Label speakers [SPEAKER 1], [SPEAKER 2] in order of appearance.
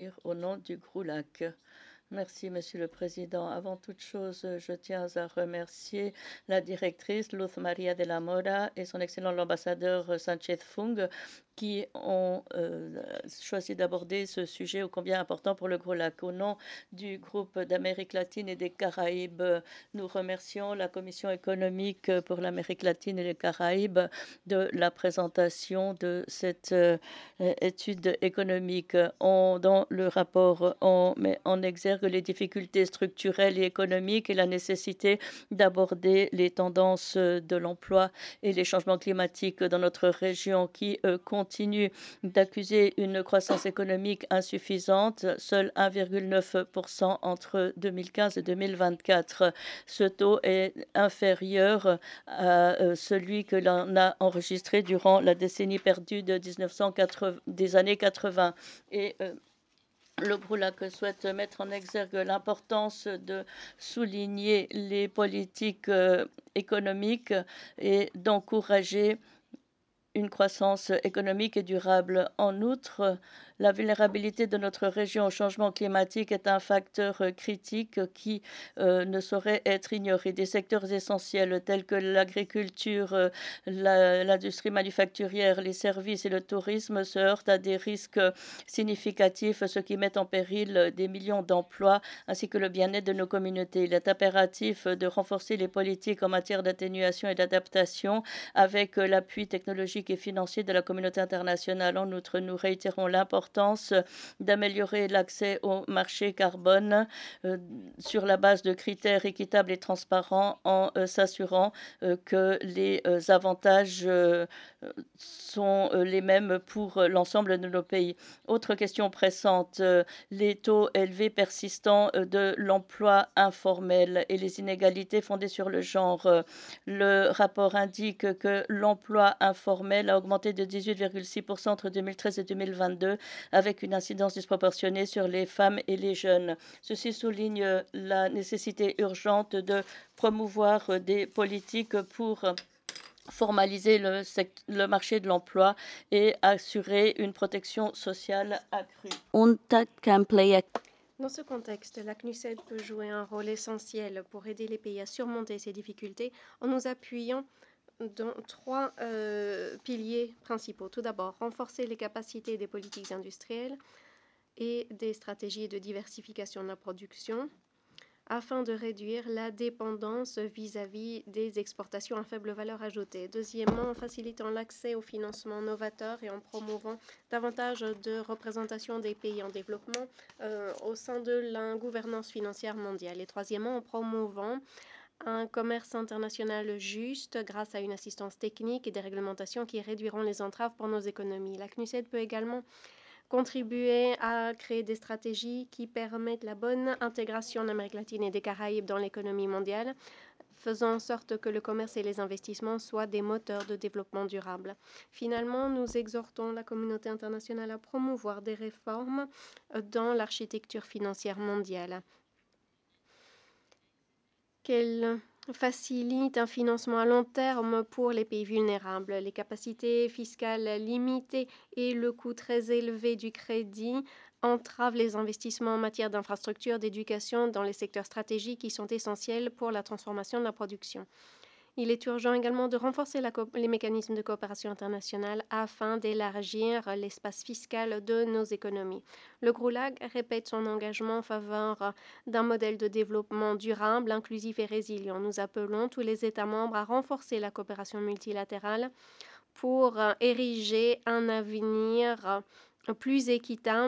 [SPEAKER 1] intervenir au nom du GRULAC. Merci, Monsieur le Président. Avant toute chose, je tiens à remercier la directrice Luz Maria de la Mora et son excellent ambassadeur Sanchez Fung qui ont choisi d'aborder ce sujet ô combien important pour le GRULAC. Au nom du groupe d'Amérique latine et des Caraïbes, nous remercions la Commission économique pour l'Amérique latine et les Caraïbes de la présentation de cette étude économique. Dans le rapport, on met en exergue les difficultés structurelles et économiques et la nécessité d'aborder les tendances de l'emploi et les changements climatiques dans notre région qui continue d'accuser une croissance économique insuffisante, seul 1,9% entre 2015 et 2024. Ce taux est inférieur à celui que l'on a enregistré durant la décennie perdue de 1980, des années 80. Et le GRULAC souhaite mettre en exergue l'importance de souligner les politiques économiques et d'encourager une croissance économique et durable. En outre, la vulnérabilité de notre région au changement climatique est un facteur critique qui ne saurait être ignoré. Des secteurs essentiels tels que l'agriculture, l'industrie manufacturière, les services et le tourisme se heurtent à des risques significatifs, ce qui met en péril des millions d'emplois ainsi que le bien-être de nos communautés. Il est impératif de renforcer les politiques en matière d'atténuation et d'adaptation avec l'appui technologique et financier de la communauté internationale. En outre, nous réitérons l'importance d'améliorer l'accès au marché carbone sur la base de critères équitables et transparents en s'assurant que les avantages sont les mêmes pour l'ensemble de nos pays. Autre question pressante, les taux élevés persistants de l'emploi informel et les inégalités fondées sur le genre. Le rapport indique que l'emploi informel a augmenté de 18,6% entre 2013 et 2022, avec une incidence disproportionnée sur les femmes et les jeunes. Ceci souligne la nécessité urgente de promouvoir des politiques pour formaliser le marché de l'emploi et assurer une protection sociale accrue.
[SPEAKER 2] Dans ce contexte, la CNUSED peut jouer un rôle essentiel pour aider les pays à surmonter ces difficultés en nous appuyant dans trois piliers principaux. Tout d'abord, renforcer les capacités des politiques industrielles et des stratégies de diversification de la production afin de réduire la dépendance vis-à-vis des exportations à faible valeur ajoutée. Deuxièmement, en facilitant l'accès aux financements novateurs et en promouvant davantage de représentation des pays en développement au sein de la gouvernance financière mondiale. Et troisièmement, en promouvant un commerce international juste grâce à une assistance technique et des réglementations qui réduiront les entraves pour nos économies. La CNUSED peut également contribuer à créer des stratégies qui permettent la bonne intégration d'Amérique latine et des Caraïbes dans l'économie mondiale, faisant en sorte que le commerce et les investissements soient des moteurs de développement durable. Finalement, nous exhortons la communauté internationale à promouvoir des réformes dans l'architecture financière mondiale. Qu'elle facilite un financement à long terme pour les pays vulnérables. Les capacités fiscales limitées et le coût très élevé du crédit entravent les investissements en matière d'infrastructures, d'éducation dans les secteurs stratégiques qui sont essentiels pour la transformation de la production. Il est urgent également de renforcer les mécanismes de coopération internationale afin d'élargir l'espace fiscal de nos économies. Le GRULAC répète son engagement en faveur d'un modèle de développement durable, inclusif et résilient. Nous appelons tous les États membres à renforcer la coopération multilatérale pour ériger un avenir plus équitable